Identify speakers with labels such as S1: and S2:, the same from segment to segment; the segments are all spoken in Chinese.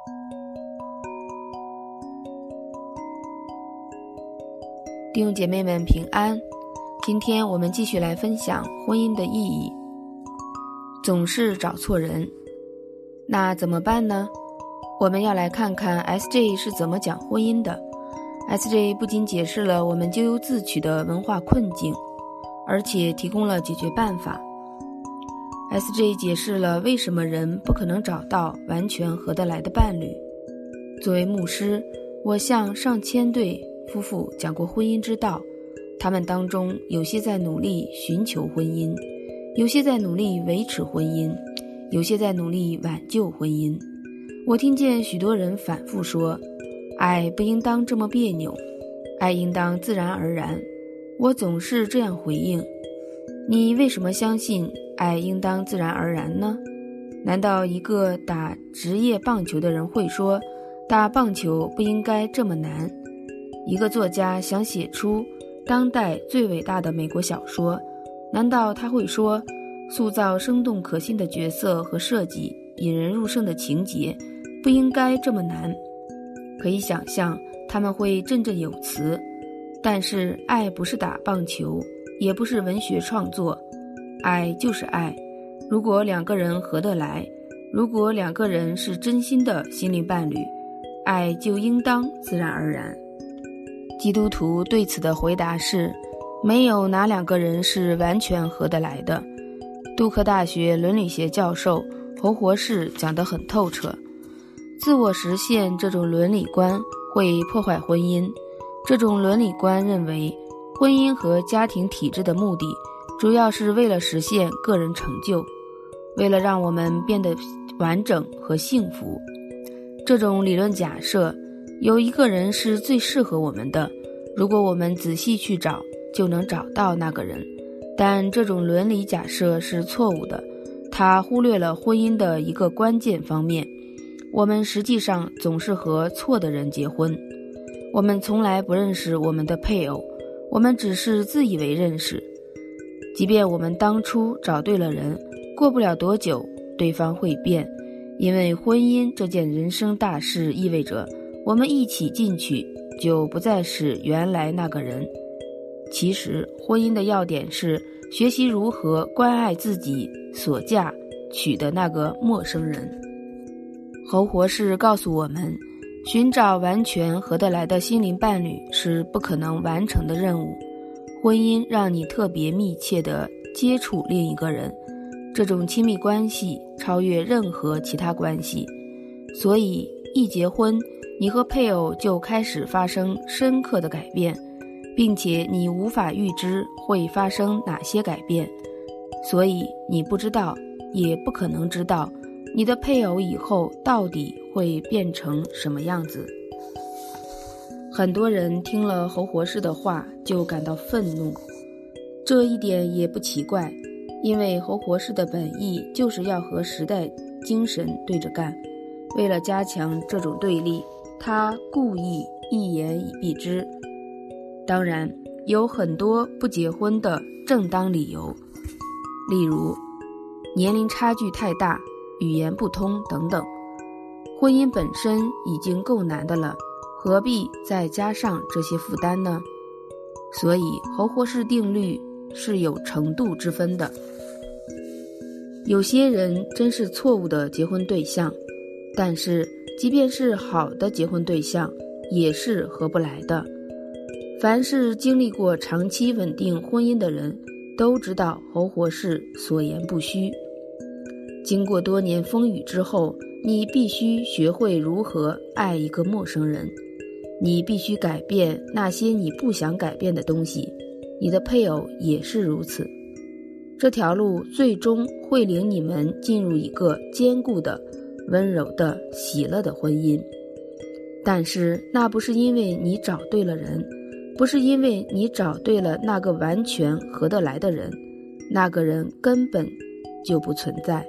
S1: 弟兄姐妹们平安，今天我们继续来分享婚姻的意义。总是找错人，那怎么办呢？我们要来看看 SJ 是怎么讲婚姻的。SJ 不仅解释了我们咎由自取的文化困境，而且提供了解决办法。SJ 解释了为什么人不可能找到完全合得来的伴侣。作为牧师，我向上千对夫妇讲过婚姻之道，他们当中有些在努力寻求婚姻，有些在努力维持婚姻，有些在努力挽救婚姻。我听见许多人反复说，爱不应当这么别扭，爱应当自然而然。我总是这样回应，你为什么相信爱应当自然而然呢？难道一个打职业棒球的人会说，打棒球不应该这么难？一个作家想写出当代最伟大的美国小说，难道他会说，塑造生动可信的角色和设计引人入胜的情节不应该这么难？可以想象他们会振振有词。但是爱不是打棒球，也不是文学创作，爱就是爱。如果两个人合得来，如果两个人是真心的心灵伴侣，爱就应当自然而然。基督徒对此的回答是，没有哪两个人是完全合得来的。杜克大学伦理学教授侯活士讲得很透彻，自我实现这种伦理观会破坏婚姻。这种伦理观认为，婚姻和家庭体制的目的主要是为了实现个人成就，为了让我们变得完整和幸福。这种理论假设，有一个人是最适合我们的，如果我们仔细去找，就能找到那个人。但这种伦理假设是错误的，它忽略了婚姻的一个关键方面。我们实际上总是和错的人结婚。我们从来不认识我们的配偶，我们只是自以为认识。即便我们当初找对了人，过不了多久，对方会变，因为婚姻这件人生大事意味着我们一起进去，就不再是原来那个人。其实，婚姻的要点是学习如何关爱自己所嫁娶的那个陌生人。侯活士告诉我们，寻找完全合得来的心灵伴侣是不可能完成的任务。婚姻让你特别密切地接触另一个人，这种亲密关系超越任何其他关系。所以，一结婚，你和配偶就开始发生深刻的改变，并且你无法预知会发生哪些改变。所以，你不知道，也不可能知道你的配偶以后到底会变成什么样子。很多人听了侯活士的话就感到愤怒，这一点也不奇怪，因为侯活士的本意就是要和时代精神对着干。为了加强这种对立，他故意一言以蔽之。当然，有很多不结婚的正当理由，例如年龄差距太大、语言不通等等。婚姻本身已经够难的了，何必再加上这些负担呢？所以侯活士定律是有程度之分的。有些人真是错误的结婚对象，但是即便是好的结婚对象，也是合不来的。凡是经历过长期稳定婚姻的人，都知道侯活士所言不虚。经过多年风雨之后，你必须学会如何爱一个陌生人。你必须改变那些你不想改变的东西，你的配偶也是如此。这条路最终会领你们进入一个坚固的、温柔的、喜乐的婚姻。但是那不是因为你找对了人，不是因为你找对了那个完全合得来的人，那个人根本就不存在。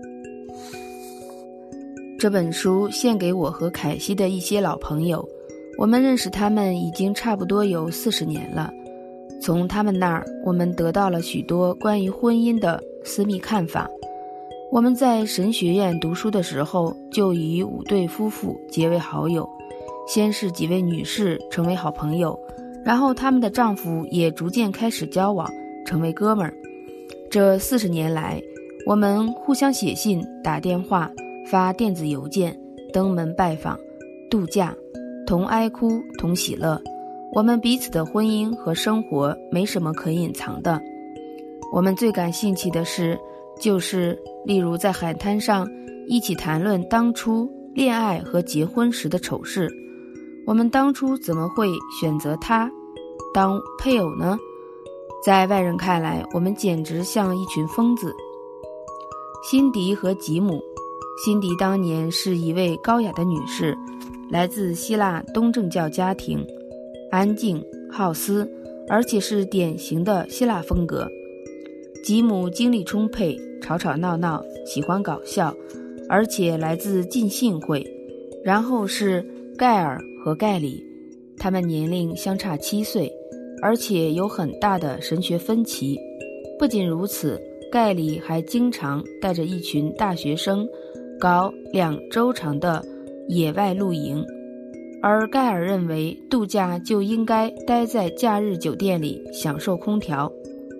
S1: 这本书献给我和凯西的一些老朋友，我们认识他们已经差不多有40年了。从他们那儿，我们得到了许多关于婚姻的私密看法。 我们在神学院读书的时候，就与5对夫妇结为好友，先是几位女士成为好朋友，然后他们的丈夫也逐渐开始交往，成为哥们儿。这40年来，我们互相写信、打电话、发电子邮件、登门拜访、度假，同哀哭，同喜乐。我们彼此的婚姻和生活没什么可隐藏的。我们最感兴趣的事，就是例如在海滩上一起谈论当初恋爱和结婚时的丑事。我们当初怎么会选择他当配偶呢？在外人看来，我们简直像一群疯子。辛迪和吉姆，辛迪当年是一位高雅的女士，来自希腊东正教家庭，安静好思，而且是典型的希腊风格。吉姆精力充沛，吵吵闹闹，喜欢搞笑，而且来自浸信会。然后是盖尔和盖里，他们年龄相差7岁，而且有很大的神学分歧。不仅如此，盖里还经常带着一群大学生搞2周长的野外露营，而盖尔认为度假就应该待在假日酒店里享受空调。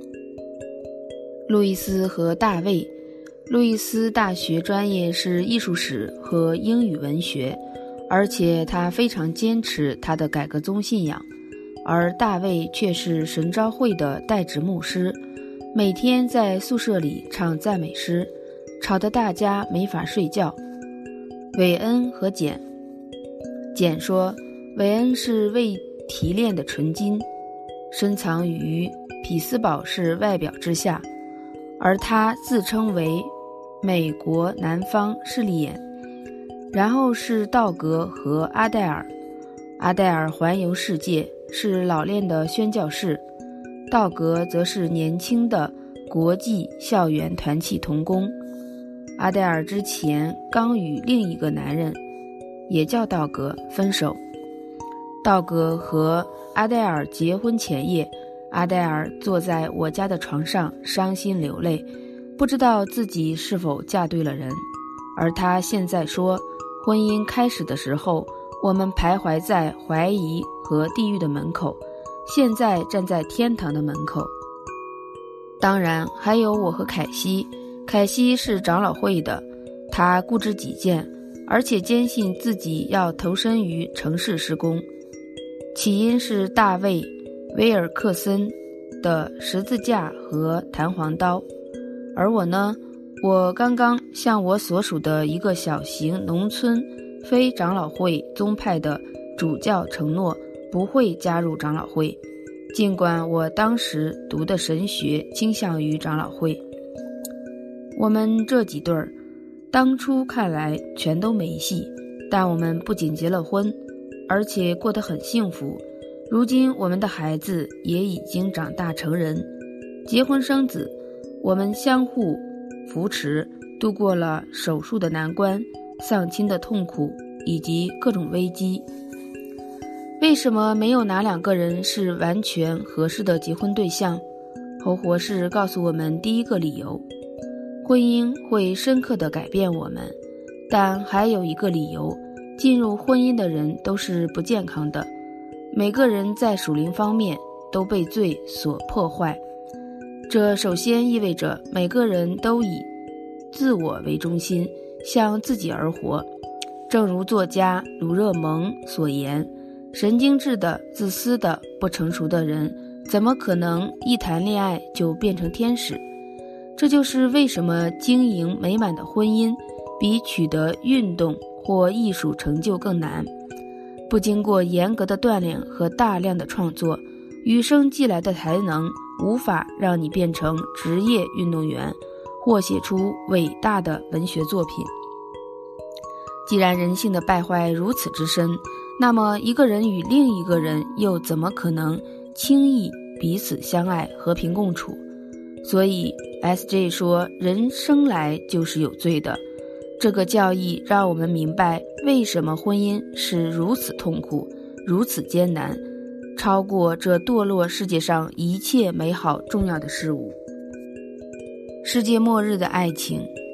S1: 路易斯和大卫，路易斯大学专业是艺术史和英语文学，而且他非常坚持他的改革宗信仰，而大卫却是神召会的代职牧师，每天在宿舍里唱赞美诗，吵得大家没法睡觉。韦恩和简说，韦恩是未提炼的纯金，深藏于匹兹堡市外表之下，而他自称为美国南方势利眼。然后是道格和阿黛尔，阿黛尔环游世界，是老练的宣教士，道格则是年轻的国际校园团契同工。阿黛尔之前刚与另一个男人，也叫道格，分手。道格和阿黛尔结婚前夜，阿黛尔坐在我家的床上伤心流泪，不知道自己是否嫁对了人。而他现在说，婚姻开始的时候，我们徘徊在怀疑和地狱的门口，现在站在天堂的门口。当然还有我和凯西，凯西是长老会的，他固执己见，而且坚信自己要投身于城市施工。起因是大卫·威尔克森的十字架和弹簧刀，而我呢，我刚刚向我所属的一个小型农村非长老会宗派的主教承诺不会加入长老会，尽管我当时读的神学倾向于长老会。我们这几对儿当初看来全都没戏，但我们不仅结了婚，而且过得很幸福。如今我们的孩子也已经长大成人，结婚生子，我们相互扶持，度过了手术的难关、丧亲的痛苦以及各种危机。为什么没有哪2个人是完全合适的结婚对象？侯博士告诉我们第一个理由，婚姻会深刻地改变我们，但还有一个理由，进入婚姻的人都是不健康的，每个人在属灵方面都被罪所破坏。这首先意味着每个人都以自我为中心，向自己而活。正如作家鲁热蒙所言，神经质的、自私的、不成熟的人，怎么可能一谈恋爱就变成天使？这就是为什么经营美满的婚姻比取得运动或艺术成就更难。不经过严格的锻炼和大量的创作，与生俱来的才能无法让你变成职业运动员或写出伟大的文学作品。既然人性的败坏如此之深，那么一个人与另一个人又怎么可能轻易彼此相爱、和平共处？所以 SJ 说，人生来就是有罪的。这个教义让我们明白为什么婚姻是如此痛苦、如此艰难，超过这堕落世界上一切美好重要的事物。世界末日的爱情，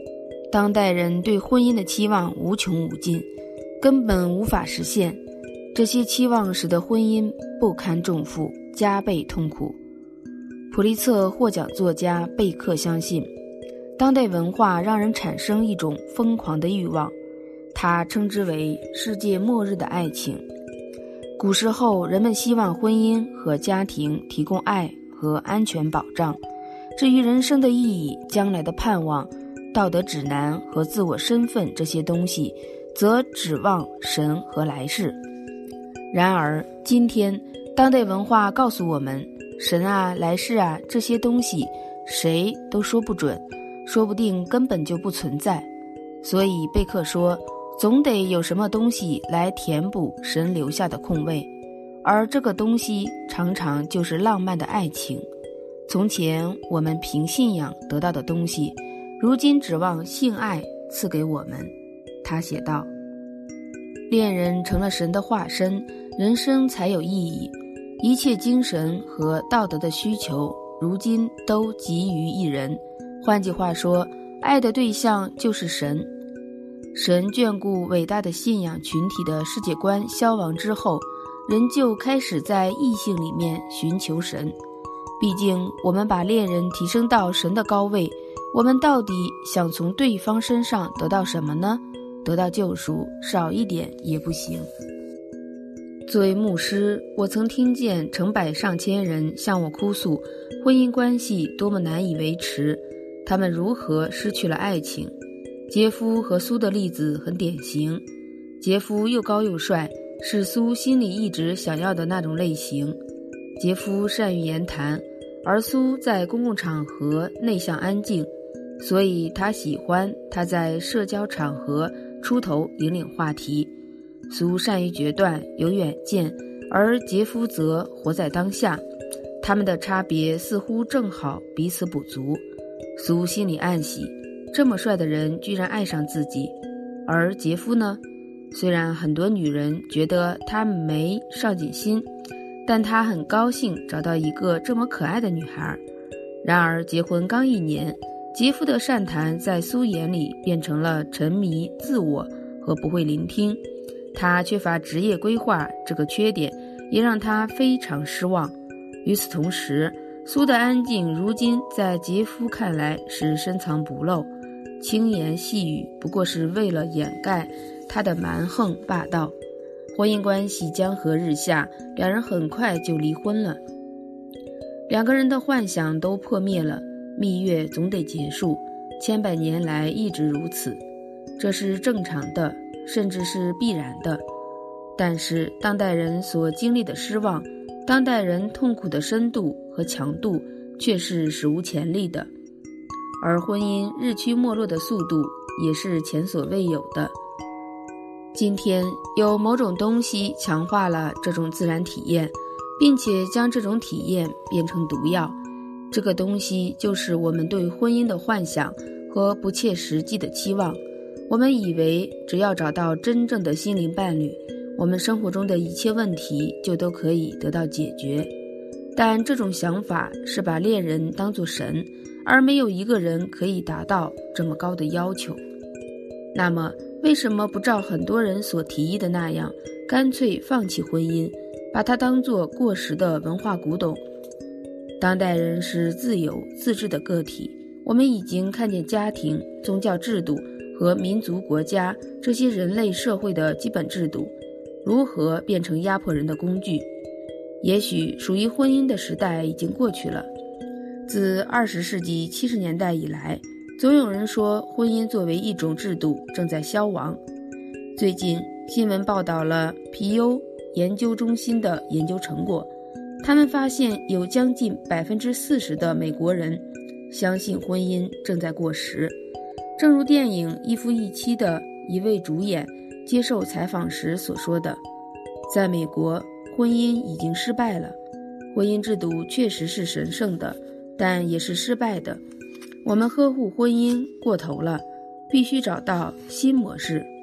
S1: 当代人对婚姻的期望无穷无尽，根本无法实现。这些期望使得婚姻不堪重负，加倍痛苦。普利策获奖作家贝克相信，当代文化让人产生一种疯狂的欲望，他称之为世界末日的爱情。古时候，人们希望婚姻和家庭提供爱和安全保障，至于人生的意义、将来的盼望、道德指南和自我身份这些东西，则指望神和来世。然而今天当代文化告诉我们，神啊、来世啊，这些东西谁都说不准，说不定根本就不存在。所以贝克说，总得有什么东西来填补神留下的空位，而这个东西常常就是浪漫的爱情。从前我们凭信仰得到的东西，如今指望性爱赐给我们。他写道，恋人成了神的化身，人生才有意义。一切精神和道德的需求如今都集于一人，换句话说，爱的对象就是神。神眷顾伟大的信仰群体的世界观消亡之后，人就开始在异性里面寻求神。毕竟我们把恋人提升到神的高位，我们到底想从对方身上得到什么呢？得到救赎，少一点也不行。作为牧师，我曾听见成百上千人向我哭诉婚姻关系多么难以维持，他们如何失去了爱情。杰夫和苏的例子很典型，杰夫又高又帅，是苏心里一直想要的那种类型。杰夫善于言谈，而苏在公共场合内向安静，所以他喜欢他在社交场合出头引领话题。苏善于决断，有远见，而杰夫则活在当下。他们的差别似乎正好彼此补足。苏心里暗喜，这么帅的人居然爱上自己。而杰夫呢，虽然很多女人觉得他没上进心，但他很高兴找到一个这么可爱的女孩。然而结婚刚1年，杰夫的善谈在苏眼里变成了沉迷自我和不会聆听。他缺乏职业规划，这个缺点也让他非常失望。与此同时，苏的安静如今在杰夫看来是深藏不露，轻言细语不过是为了掩盖他的蛮横霸道。婚姻关系江河日下，两人很快就离婚了。两个人的幻想都破灭了，蜜月总得结束，千百年来一直如此，这是正常的，甚至是必然的。但是当代人所经历的失望，当代人痛苦的深度和强度却是史无前例的，而婚姻日趋没落的速度也是前所未有的。今天有某种东西强化了这种自然体验，并且将这种体验变成毒药。这个东西就是我们对婚姻的幻想和不切实际的期望。我们以为只要找到真正的心灵伴侣，我们生活中的一切问题就都可以得到解决。但这种想法是把恋人当作神，而没有一个人可以达到这么高的要求。那么为什么不照很多人所提议的那样，干脆放弃婚姻，把它当作过时的文化古董？当代人是自由自治的个体，我们已经看见家庭、宗教制度和民族国家这些人类社会的基本制度如何变成压迫人的工具。也许属于婚姻的时代已经过去了。自20世纪70年代以来，总有人说婚姻作为一种制度正在消亡。最近新闻报道了皮尤研究中心的研究成果，他们发现有将近40%的美国人相信婚姻正在过时。正如电影《一夫一妻》的一位主演接受采访时所说的，在美国，婚姻已经失败了。婚姻制度确实是神圣的，但也是失败的。我们呵护婚姻过头了，必须找到新模式。